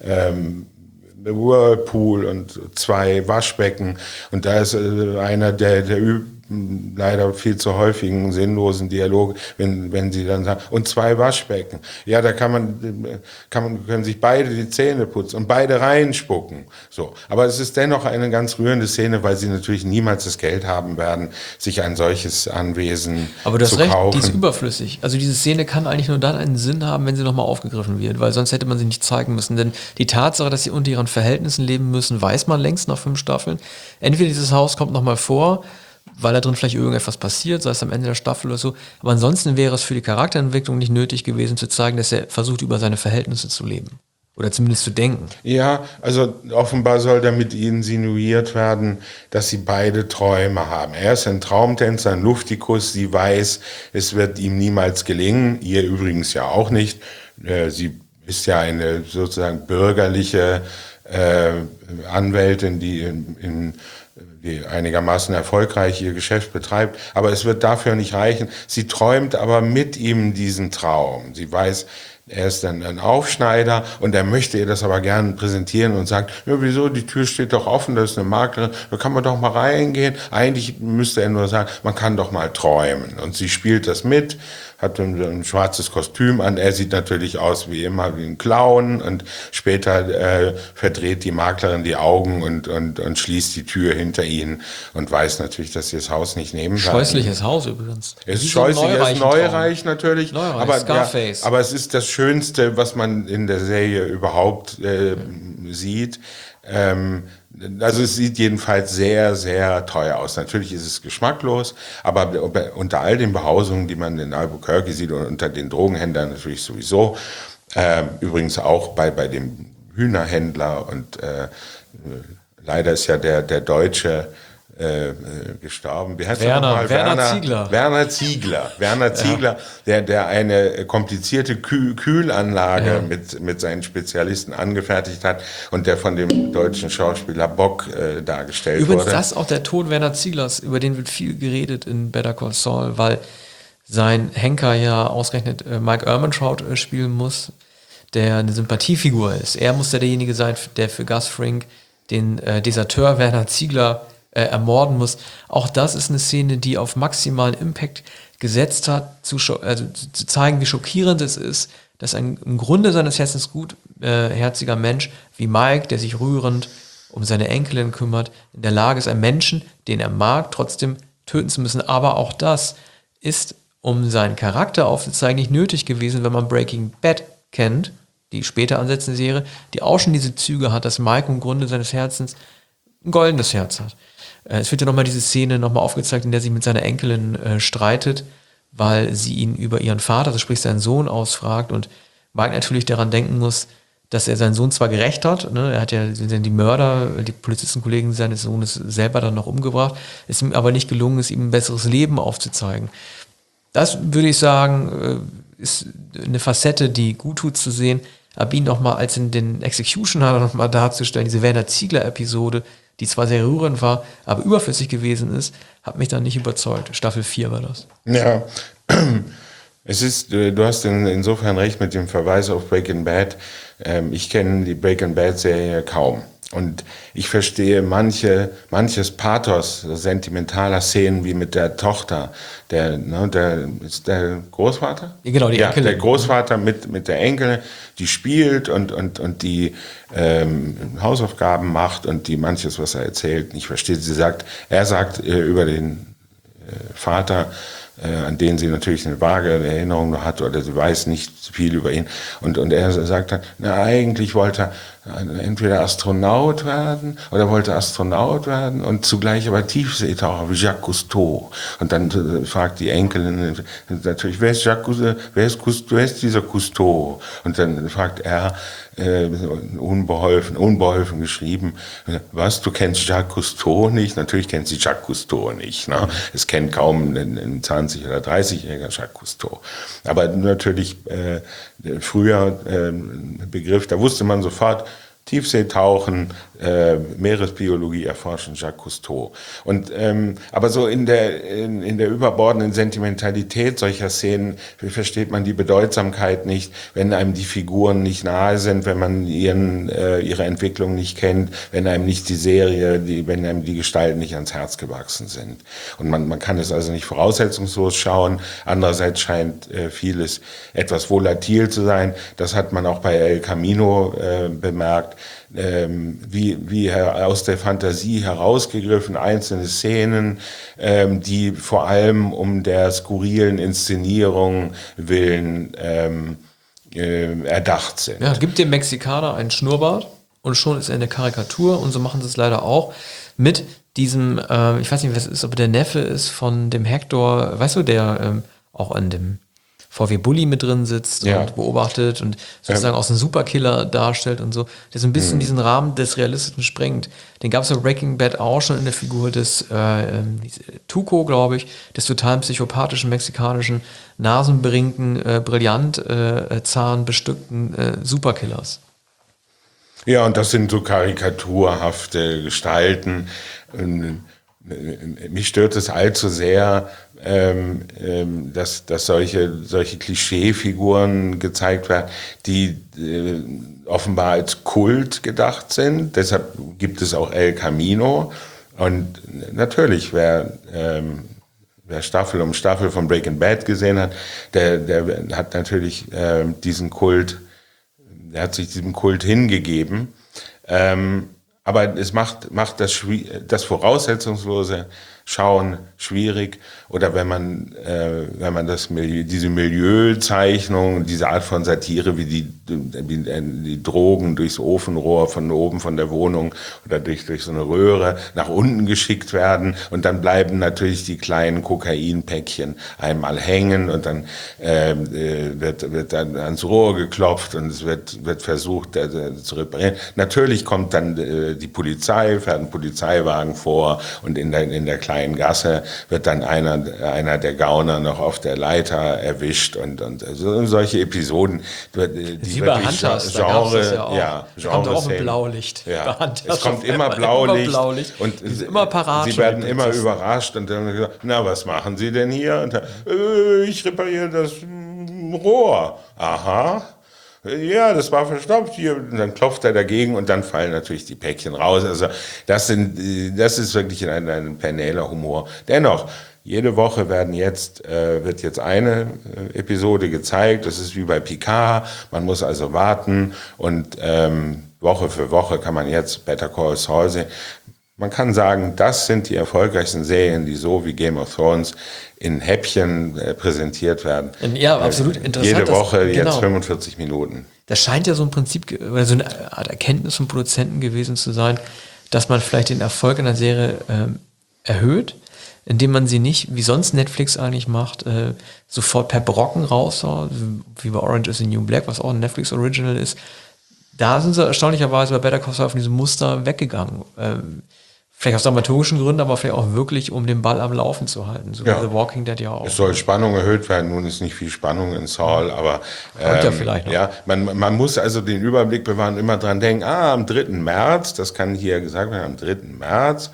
Speaker 2: Whirlpool und 2 Waschbecken. Und da ist einer der leider viel zu häufigen sinnlosen Dialoge, wenn sie dann sagen, und 2 Waschbecken. Ja, da können sich beide die Zähne putzen und beide reinspucken. So. Aber es ist dennoch eine ganz rührende Szene, weil sie natürlich niemals das Geld haben werden, sich ein solches Anwesen zu kaufen.
Speaker 1: Aber du hast recht, die ist überflüssig. Also diese Szene kann eigentlich nur dann einen Sinn haben, wenn sie nochmal aufgegriffen wird, weil sonst hätte man sie nicht zeigen müssen. Denn die Tatsache, dass sie unter ihren Verhältnissen leben müssen, weiß man längst nach 5 Staffeln. Entweder dieses Haus kommt nochmal vor, weil da drin vielleicht irgendetwas passiert, sei es am Ende der Staffel oder so. Aber ansonsten wäre es für die Charakterentwicklung nicht nötig gewesen, zu zeigen, dass er versucht, über seine Verhältnisse zu leben. Oder zumindest zu denken.
Speaker 2: Ja, also offenbar soll damit insinuiert werden, dass sie beide Träume haben. Er ist ein Traumtänzer, ein Luftikus. Sie weiß, es wird ihm niemals gelingen. Ihr übrigens ja auch nicht. Sie ist ja eine sozusagen bürgerliche Anwältin, die einigermaßen erfolgreich ihr Geschäft betreibt, aber es wird dafür nicht reichen. Sie träumt aber mit ihm diesen Traum. Sie weiß, er ist dann ein Aufschneider und er möchte ihr das aber gerne präsentieren und sagt, ja, wieso, die Tür steht doch offen, da ist eine Maklerin, da kann man doch mal reingehen. Eigentlich müsste er nur sagen, man kann doch mal träumen. Und sie spielt das mit, hat ein schwarzes Kostüm an. Er sieht natürlich aus wie immer wie ein Clown und später verdreht die Maklerin die Augen und schließt die Tür hinter ihnen und weiß natürlich, dass sie das Haus nicht nehmen kann.
Speaker 1: Scheußliches Haus übrigens.
Speaker 2: Es ist scheußlich, es ist neureich natürlich,
Speaker 1: neureich, Scarface.
Speaker 2: aber es ist das Schönste, was man in der Serie überhaupt sieht. Also es sieht jedenfalls sehr, sehr teuer aus. Natürlich ist es geschmacklos, aber unter all den Behausungen, die man in Albuquerque sieht und unter den Drogenhändlern natürlich sowieso, übrigens auch bei dem Hühnerhändler und leider ist ja der Deutsche gestorben. Wie heißt
Speaker 1: Werner Ziegler.
Speaker 2: Werner Ziegler, der eine komplizierte Kühlanlage mit seinen Spezialisten angefertigt hat und der von dem deutschen Schauspieler Bock dargestellt
Speaker 1: Übrigens,
Speaker 2: wurde.
Speaker 1: das ist auch der Tod Werner Zieglers, über den wird viel geredet in Better Call Saul, weil sein Henker ja ausgerechnet Mike Ehrmantraut spielen muss, der eine Sympathiefigur ist. Er muss ja derjenige sein, der für Gus Fring den Deserteur Werner Ziegler ermorden muss. Auch das ist eine Szene, die auf maximalen Impact gesetzt hat, zu zeigen, wie schockierend es ist, dass ein im Grunde seines Herzens gutherziger Mensch wie Mike, der sich rührend um seine Enkelin kümmert, in der Lage ist, einen Menschen, den er mag, trotzdem töten zu müssen. Aber auch das ist, um seinen Charakter aufzuzeigen, nicht nötig gewesen, wenn man Breaking Bad kennt, die später ansetzende Serie, die auch schon diese Züge hat, dass Mike im Grunde seines Herzens ein goldenes Herz hat. Es wird ja nochmal diese Szene nochmal aufgezeigt, in der sie mit seiner Enkelin streitet, weil sie ihn über ihren Vater, also sprich seinen Sohn, ausfragt und Mike natürlich daran denken muss, dass er seinen Sohn zwar gerecht hat, ne, er hat ja die Mörder, die Polizistenkollegen seines Sohnes selber dann noch umgebracht, ist ihm aber nicht gelungen, es ihm ein besseres Leben aufzuzeigen. Das würde ich sagen, ist eine Facette, die gut tut zu sehen, aber ihn nochmal als in den Executioner nochmal darzustellen, diese Werner Ziegler-Episode, die zwar sehr rührend war, aber überflüssig gewesen ist, hat mich dann nicht überzeugt. Staffel 4 war das.
Speaker 2: Ja, es ist, du hast insofern recht mit dem Verweis auf Breaking Bad. Ich kenne die Breaking Bad-Serie kaum. Und ich verstehe manches Pathos sentimentaler Szenen wie mit der Tochter. Der ist der Großvater?
Speaker 1: Ja, genau, die Enkelin.
Speaker 2: Der Großvater mit der Enkelin, die spielt und die Hausaufgaben macht und die manches, was er erzählt, nicht versteht. Er sagt über den Vater, an den sie natürlich eine vage Erinnerung noch hat oder sie weiß nicht viel über ihn. Und er sagt dann, na, eigentlich wollte er entweder Astronaut werden oder wollte Astronaut werden und zugleich aber Tiefseetaucher wie Jacques Cousteau. Und dann fragt die Enkelin natürlich, wer ist dieser Cousteau? Und dann fragt er, unbeholfen geschrieben, was, du kennst Jacques Cousteau nicht? Natürlich kennt sie Jacques Cousteau nicht. Ne? Es kennt kaum ein 20- oder 30-jähriger Jacques Cousteau. Aber natürlich früher Begriff, da wusste man sofort, Tiefseetauchen, Meeresbiologie erforschen, Jacques Cousteau. Und aber so in der überbordenden Sentimentalität solcher Szenen versteht man die Bedeutsamkeit nicht, wenn einem die Figuren nicht nahe sind, wenn man ihre Entwicklung nicht kennt, wenn einem nicht die Serie, wenn einem die Gestalten nicht ans Herz gewachsen sind. Und man kann es also nicht voraussetzungslos schauen. Andererseits scheint vieles etwas volatil zu sein. Das hat man auch bei El Camino bemerkt. Wie aus der Fantasie herausgegriffen einzelne Szenen, die vor allem um der skurrilen Inszenierung willen erdacht sind.
Speaker 1: Ja, gibt dem Mexikaner einen Schnurrbart und schon ist er eine Karikatur und so machen sie es leider auch mit diesem, ich weiß nicht, was es ist, ob der Neffe ist von dem Hector, weißt du, der auch an dem VW Bulli mit drin sitzt und beobachtet und sozusagen aus einem Superkiller darstellt und so, der so ein bisschen diesen Rahmen des Realistischen sprengt. Den gab es bei Breaking Bad auch schon in der Figur des Tuco, glaube ich, des totalen psychopathischen, mexikanischen, nasenberingten, brillant zahnbestückten Superkillers.
Speaker 2: Ja, und das sind so karikaturhafte Gestalten. Mich stört es allzu sehr, dass solche Klischeefiguren gezeigt werden, die offenbar als Kult gedacht sind. Deshalb gibt es auch El Camino. Und natürlich, wer Staffel um Staffel von Breaking Bad gesehen hat, der hat natürlich diesen Kult, der hat sich diesem Kult hingegeben. Aber es macht das voraussetzungslose Schauen schwierig. Oder wenn man diese Milieuzeichnung, diese Art von Satire, wie die Drogen durchs Ofenrohr von oben von der Wohnung oder durch so eine Röhre nach unten geschickt werden und dann bleiben natürlich die kleinen Kokainpäckchen einmal hängen und dann wird dann ans Rohr geklopft und es wird versucht zu reparieren. Natürlich kommt dann die Polizei, fährt ein Polizeiwagen vor und in der kleinen Gasse wird dann einer der Gauner noch auf der Leiter erwischt und so, solche Episoden,
Speaker 1: die bei Hunters,
Speaker 2: Genre
Speaker 1: kommt auch ein Blaulicht.
Speaker 2: Ja. Es kommt immer Blaulicht
Speaker 1: und immer parat.
Speaker 2: Sie werden immer überrascht und dann gesagt, na, was machen Sie denn hier? Und dann, ich repariere das Rohr. Aha. Ja, das war verstopft hier. Und dann klopft er dagegen und dann fallen natürlich die Päckchen raus. Also das ist wirklich ein penäler Humor. Dennoch, jede Woche wird jetzt eine Episode gezeigt. Das ist wie bei Picard. Man muss also warten und Woche für Woche kann man jetzt Better Call Saul sehen. Man kann sagen, das sind die erfolgreichsten Serien, die so wie Game of Thrones in Häppchen präsentiert werden.
Speaker 1: Ja, absolut interessant.
Speaker 2: Jede Woche jetzt 45 Minuten.
Speaker 1: Das scheint ja so ein Prinzip oder so eine Art Erkenntnis von Produzenten gewesen zu sein, dass man vielleicht den Erfolg einer Serie erhöht, indem man sie nicht, wie sonst Netflix eigentlich macht, sofort per Brocken raushaut, wie bei Orange is the New Black, was auch ein Netflix-Original ist. Da sind sie erstaunlicherweise bei Better Call Saul von diesem Muster weggegangen. Vielleicht aus dramaturgischen Gründen, aber vielleicht auch wirklich, um den Ball am Laufen zu halten. So wie The Walking Dead ja auch.
Speaker 2: Es soll Spannung erhöht werden. Nun ist nicht viel Spannung in Saul, aber
Speaker 1: ja vielleicht noch.
Speaker 2: Ja, man muss also den Überblick bewahren, immer dran denken, am 3. März, das kann hier gesagt werden, am 3. März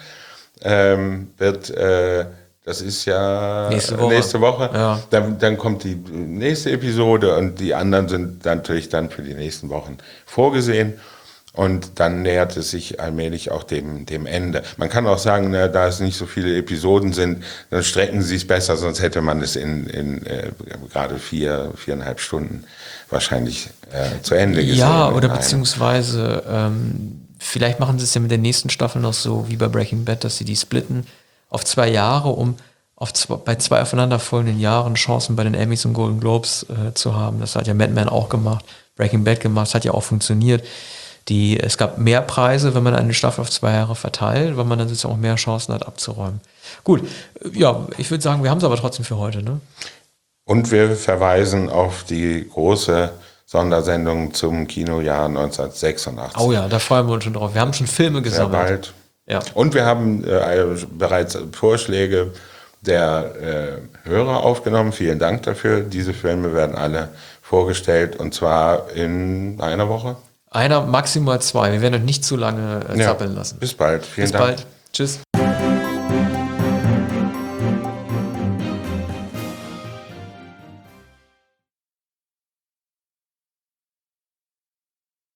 Speaker 2: wird, das ist ja nächste Woche.
Speaker 1: Ja.
Speaker 2: Dann kommt die nächste Episode und die anderen sind natürlich dann für die nächsten Wochen vorgesehen. Und dann nähert es sich allmählich auch dem Ende. Man kann auch sagen, da es nicht so viele Episoden sind, dann strecken sie es besser, sonst hätte man es in gerade 4,5 Stunden wahrscheinlich zu Ende gesehen.
Speaker 1: Ja, oder beziehungsweise vielleicht machen sie es ja mit der nächsten Staffel noch so wie bei Breaking Bad, dass sie die splitten auf 2 Jahre, um bei 2 aufeinanderfolgenden Jahren Chancen bei den Emmys und Golden Globes zu haben. Das hat ja Mad Men auch gemacht, Breaking Bad gemacht, das hat ja auch funktioniert. Es gab mehr Preise, wenn man eine Staffel auf 2 Jahre verteilt, weil man dann sozusagen auch mehr Chancen hat abzuräumen. Gut, ja, ich würde sagen, wir haben es aber trotzdem für heute, ne?
Speaker 2: Und wir verweisen auf die große Sondersendung zum Kinojahr 1986.
Speaker 1: Oh ja, da freuen wir uns schon drauf. Wir haben schon Filme
Speaker 2: Sehr
Speaker 1: gesammelt.
Speaker 2: bald.
Speaker 1: Ja.
Speaker 2: Und wir haben bereits Vorschläge der Hörer aufgenommen. Vielen Dank dafür. Diese Filme werden alle vorgestellt und zwar in einer Woche.
Speaker 1: Einer, maximal 2. Wir werden euch nicht zu lange zappeln lassen.
Speaker 2: Bis bald. Vielen Dank.
Speaker 1: Bis bald. Tschüss.